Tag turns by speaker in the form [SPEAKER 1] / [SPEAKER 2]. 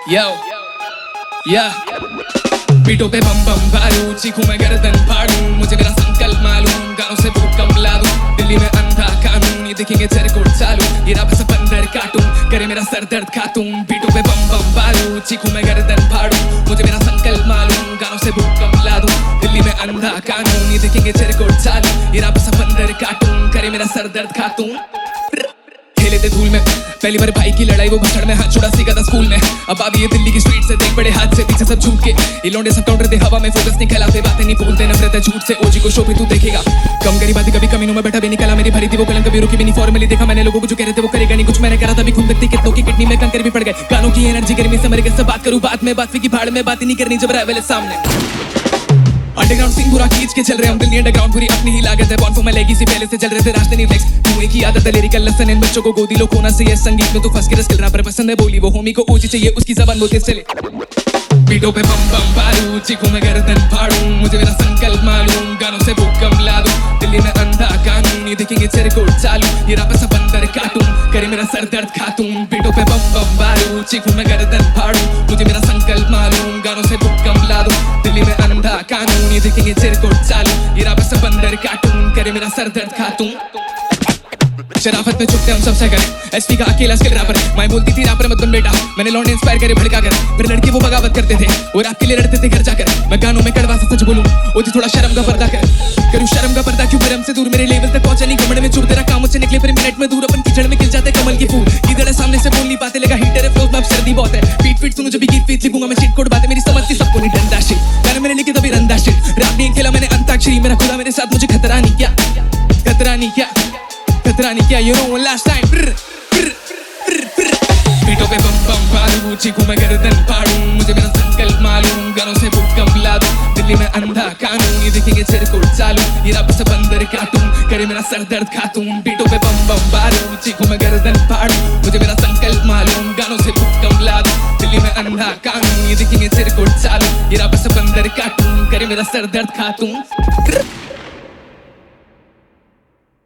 [SPEAKER 1] Yo, yeah. पीठों पे बम बम बारूद, चीखूं मैं गर्दन फाड़ूं, मुझे मेरा संकल्प मालूम, गानों से भूकंप ला दूं, दिल्ली में अंधा कानून, ये देखेंगे चरकोट चालू, ये रब से बंदर काटूं, करे मेरा सर दर्द खातूं। पीठों पे बम बम बारूद, चीखूं मैं गर्दन फाड़ूं, मुझे मेरा संकल्प मालूम, गानों से भूकंप ला दूं, दिल्ली में अंधा कानून, ये देखेंगे चरकोट चालू, ये रब से बंदर काटूं, करे मेरा सर दर्द खातूं। खेले थे धूल में पहली बार भाई की लड़ाई, वो भसड़ में हाथ छुड़ा सीखा था स्कूल में। अब अभी ये दिल्ली की स्ट्रीट से देख बड़े हाथ से पीछे सब झूठ के, ये लौंडे सब काउंटर दे हवा में फोकस नहीं खिलाते, बातें नहीं बोलते, नफरत है झूठ से। ओजी को शो पे तू देखेगा कम करी बातें, कभी कमीनों में बैठा भी निकला, मेरी भरी थी वो कलम, कभी रुकी भी नहीं। फॉर्मली देखा मैंने लोगों को जो कह रहे थे वो करेगा नहीं, कुछ मैंने करा था भी खुद देखती कितनों की किडनी में कंकर भी पड़ गए। गानों की एनर्जी गर्मी से मर गए, सब बात करूं बात में, बात की भाड़ में, बात ही नहीं करनी जब राइवल सामने। अंडरग्राउंड सिंह पूरा खींच के चल रहे हम, दिल्ली अंडरग्राउंड पूरी अपनी ही लागत है, बॉन्फो में लेगी सी पहले से चल रहे थे रास्ते नहीं फ्लेक्स, कुएं की आदत है लिरिकल लेसन, इन बच्चों को गोदी लो खोना से ये संगीत में तो फंस के रस्कल रैपर पसंद है बोली, वो होमी को ऊंची चाहिए उसकी जबान वो तेज चले। पीठों पे बम बम बारूद, चीखूं मैं गर्दन फाड़ूं, मुझे मेरा संकल्प मालूम, गानों से भूकंप ला दूं, दिल्ली में अंधा कानून, ये देखेंगे चरकोट चालू, ये रब से बंदर काटूं, करे मेरा सर दर्द खातूं। पीठों पे बम बम बारूद, चीखूं मैं गर्दन फाड़ूं, मुझे मेरा संकल्प मालूम, गानों से भूकंप ला दूं, दिल्ली में अंधा कानून, ये देखेंगे चरकोट चालू, ये रब से बंदर काटूं, करे मेरा सर दर्द खातूं। शराफत में छुपते हम सब से करें, एसपी का अकेला स्किल रैपर, मैं बोलती थी रैपर मत बन बेटा, मैंने लौंडे इंस्पायर करे भड़का कर, फिर लड़के वो बगावत करते थे और आपके लिए लड़ते थे घर जाकर। मैं गानों में कड़वा से सच बोलूं, ओजी थोड़ा शर्म का पर्दा कर, करूं शर्म का पर्दा क्यों भरम से दूर, मेरे लेवल तक पहुंचा नहीं घमंड में चूर, तेरा काम मुझसे निकले फिर मिनट में दूर, अपन कीचड़ में खिल जाते कमल के फूल, इधर सामने से बोल नहीं पाते, लगा हीटर है फ्लोज में अब सर्दी बहुत है, पीट पीट सुनो जब भी गीत पीट लिखूंगा मैं, चीट कोड बातें मेरी समझ की सबको नहीं डंडा शिट, गाने मैंने लिखे तभी रंदा शिट, रैप नहीं खेला मैंने अंताक्षरी, मेरा खुदा मेरे साथ मुझे खतरा नहीं क्या, खतरा नहीं क्या, खतरा नहीं क्या, you know one last time। पीठों पे बम बम बारूद, चीखूं मैं गर्दन फाड़ूं, मुझे मेरा संकल्प मालूम, गानों से भूकंप ला दूं, दिल्ली में अंधा कानून, ये देखेंगे चरकोट चालू, ये रब से बंदर काटूं, करे मेरा सर दर्द खातूं। पीठों पे बम बम बारूद, चीखूं मैं गर्दन फाड़ूं, मुझे मेरा संकल्प मालूम, गानों से भूकंप ला दूं, दिल्ली में अंधा कानून, ये देखेंगे चरकोट चालू, ये रब से बंदर काटूं, करे मेरा सर दर्द खातूं।